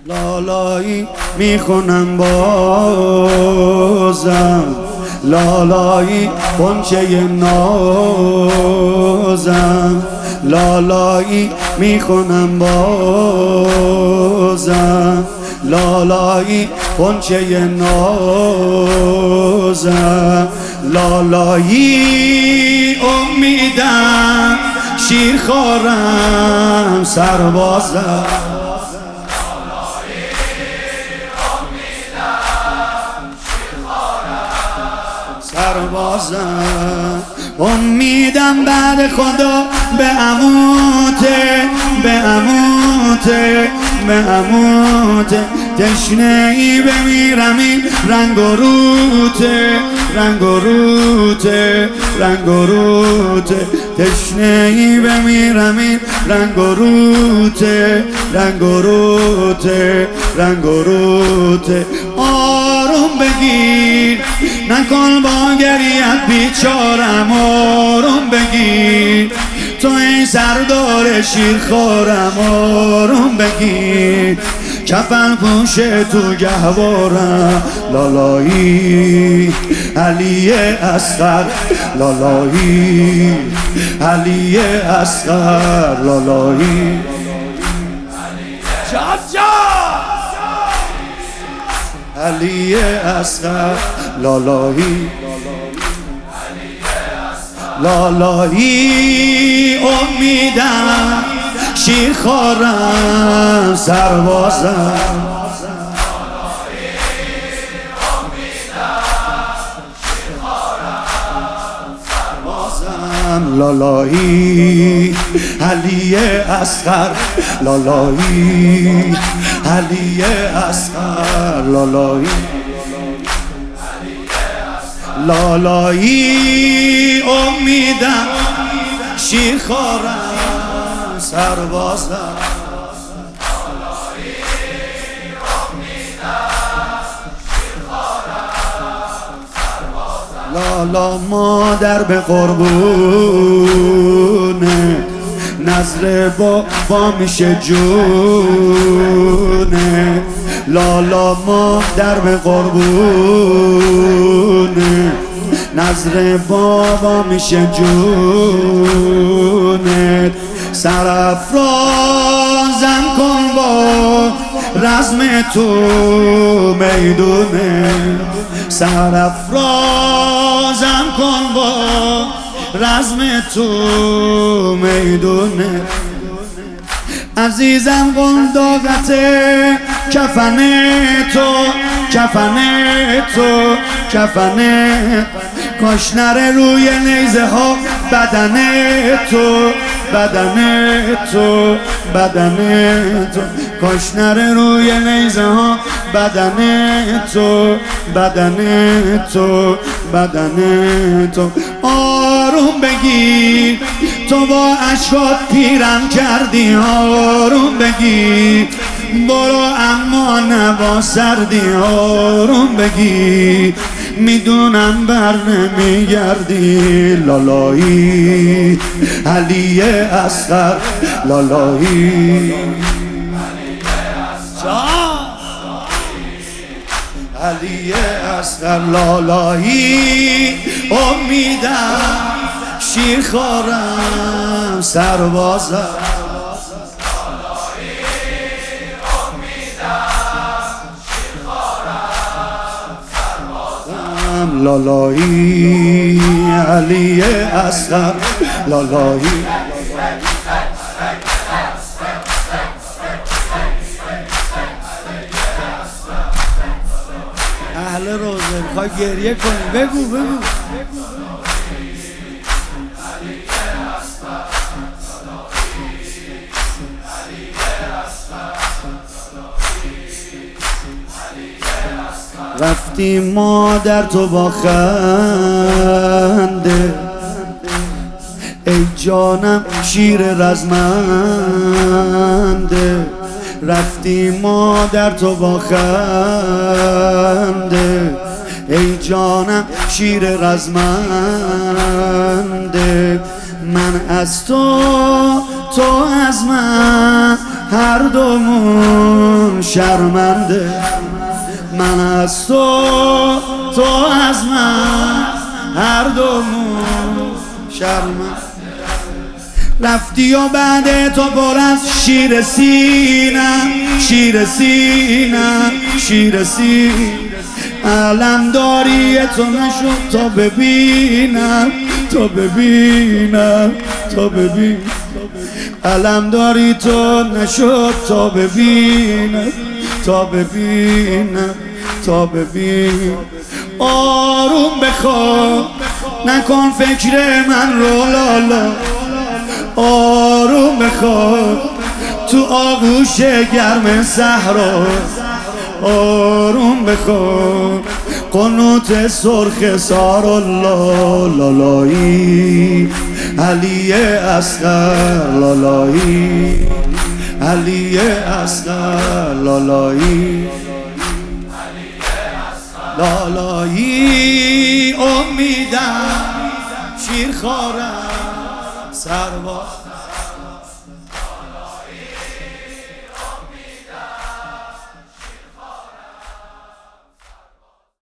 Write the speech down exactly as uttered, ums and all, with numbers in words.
لالایی میخونم بازم، لالایی غنچه نازم، لالایی میخونم بازم، لالایی غنچه نازم، لالایی امیدم شیرخوارم سربازم، سربازم، امیدم بعد خدا به عموته، به عموته، به عموته، تشنه ای بمیرم این رنگ و روته، رنگ و روته، رنگ و روته، تشنه ای بمیرم این رنگ و روته، رنگ و روته، رنگ و روته. آروم بگیر نکن با گریت بیچارم، آروم بگیر تو این سردار شیرخوارم، آروم بگیر کفن پوش تو گهوارم، لالایی علی اصغر، لالایی علی اصغر، لالایی علی اصغر، لالایی لالایی امیدم شیرخوارم سربازم، لالایی علی اصغر، لالایی علی اصغر، لالایی لالایی امیدم شیرخوارم سربازم، لالا مادر به قربونه نظر بابا میشه جونه، لالا مادر به قربونه نظر بابا میشه جونه، سرافرازم کن با رزم تو میدونه، سرافرازم کن با رزم تو میدونه، عزیزم قنداقت کفن تو، کفن تو، کفن کاش نره روی نیزه ها بدن تو، بدن تو، بدن تو، کاش نره روی نیزه ها بدن تو، بدن تو، بدن تو. آروم بگیر تو با اشکات پیرم کردی، آروم بگیر برو اما نبا سردی، آروم بگیر میدونم بر نمیگردی، لالایی علی اصغر، لالایی علی اصغر، لالایی امیدم شیرخوارم سربازم، لالایی علی اصغر، لالایی اهل روزه میخوای گریه کنی بگو بگو. رفتی مادر تو با خنده، ای جانم شیر رزمنده، رفتی مادر تو با خنده، ای جانم شیر رزمنده، من از تو تو از من هر دومون شرمنده، من از تو تو از من، هر دومون شرمنده. رفتی و بعد تو پر از شیر سینم، شیر سینم، شیر سینم. علمداری تو نشد تا ببینم، تا ببینم، تا ببینم. علمداری تو نشد تا ببینم، تا ببینم، تا ببینم. آروم بخواب نکن فکر من رو لالا، آروم بخواب تو آغوش گرم صحرا، آروم بخواب قنوت سرخ سار الله. لالایی علی اصغر، لالایی علی اصغر، لالایی لالایی امیدم شیرخوارم سرباز.